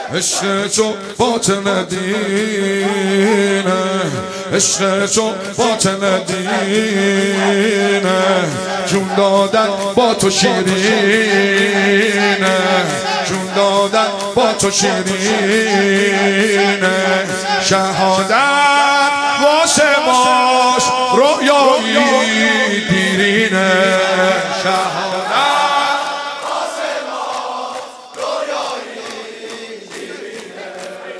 عشق تو باطن دینه، عشق تو باطن دینه، جون دادن با تو شیرینه، جون دادن با تو شیرینه، شهادت واسه ماش رویایی دیرینه، شهادت واسه ماش رویایی دیرینه،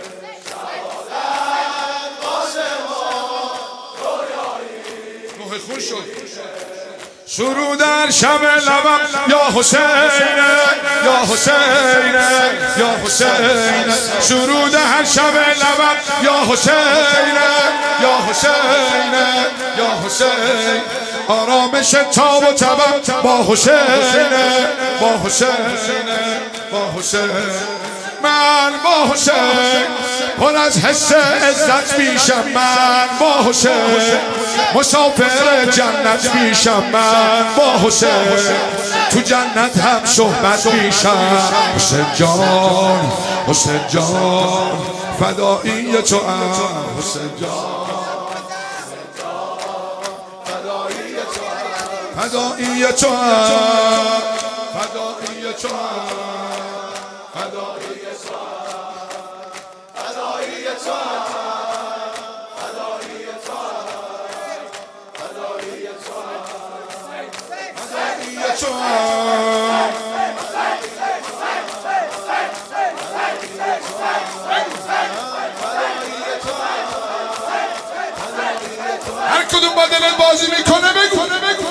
شهادت واسه ماش رویایی. روح خوش شد شروع در شب لبم یا حسینه، یا حسینه، یا حسینه، شروع در شب لبم یا حسینه، یا حسینه، یا حسین، آرامش تاب و تبم با حسینه، با حسینه، با حسین، من با حسین پر از حس عزت میشم، من با حسین مسافر جنت میشم، من با حسین تو جنت هم صحبت میشم. حسین جان، حسین جان، فدایی تو هم حسین جان، فدایی تو هم، فدایی تو هم، فدایی تو هم، فدایی تو هم، فدایی تو هم، فدایی تو هم، فدایی تو هم، فدایی تو هم. هر کدوم با دلت بازی میکنه بگو.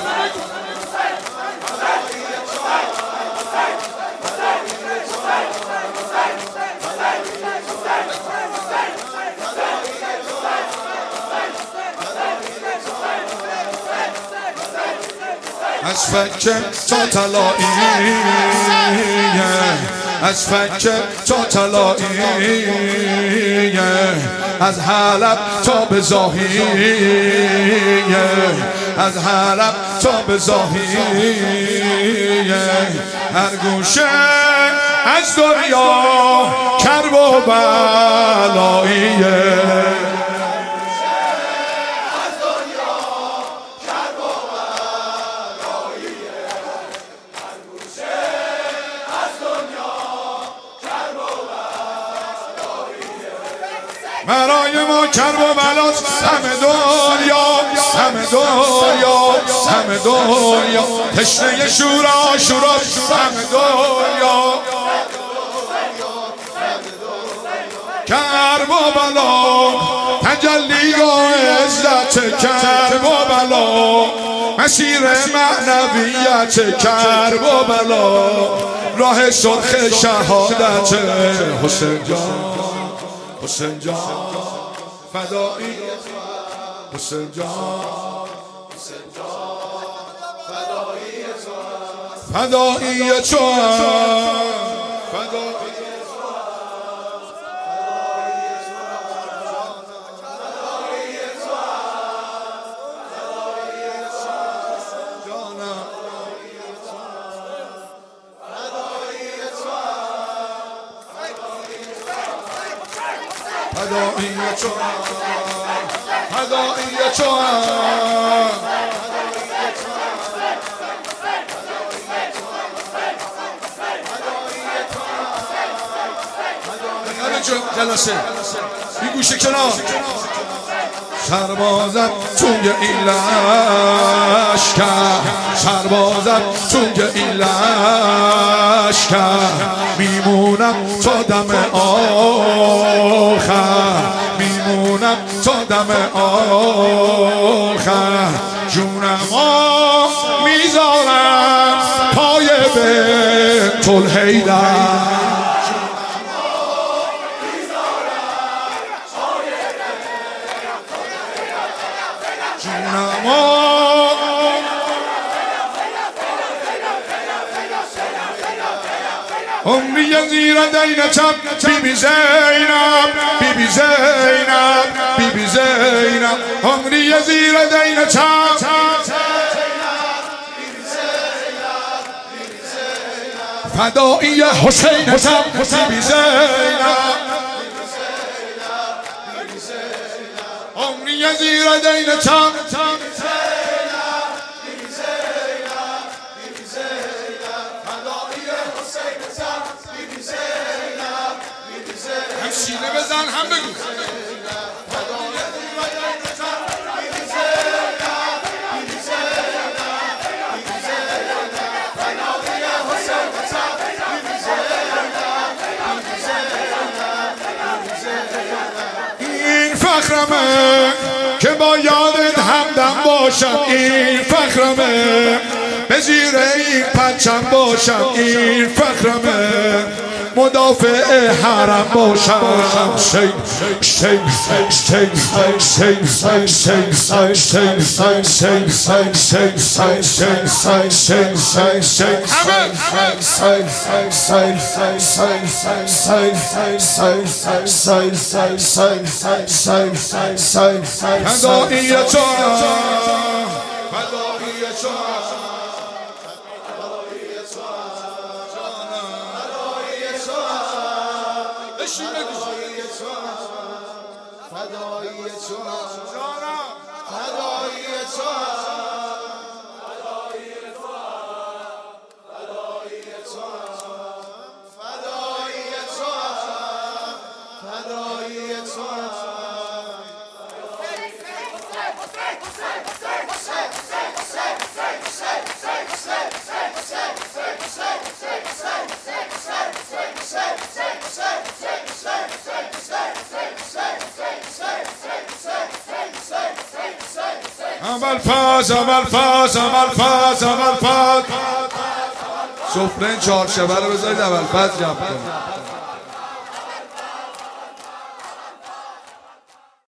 از فکر تا طلاییه، از فکر تا طلاییه، از حلب تا به زاهیه، از حلب تا به زاهیه، هر گوشه از دنیا کرب و بلاییه، برای ما کرب و بلاست همه دنیا، همه دنیا، همه دنیا، تشنه شورا شوراست همه دنیا، کرب و بلا تجلیگاه عزت، کرب و بلا مسیر معنویت، کرب و بلا راه سرخ شهادت. حسین جان، حسین جان، فدایی حسین جان، حسین جان، فدایی تو، فدایی تو، فدایی فدایی تو، فدایی تو، جلسه بی گوشه کنار سربازم توی این لشکر، سربازم توی این لشکر، میمونم تا دم آخر، میمونم تا دم آخر، جونمو میذارم پای بنت الحیدر، عمری زیر دینتم بیبی زینب، بیبی زینب، بیبی زینب، عمری زیر دینتم فدایی حسینتم، بیبی زینب. زیر دینتم هم سینه بزن هم بگو این فخرمه که با یادت همدم باشم، این فخرمه به زیر این پرچم باشم، این فخرمه مدافع حرم باشم. شیم شیم شیم شیم شیم شیم شیم عمل فاز عمل فاز عمل فاز عمل فاز. سفره چهارشنبه رو بذارید اول فاز جمع کنید.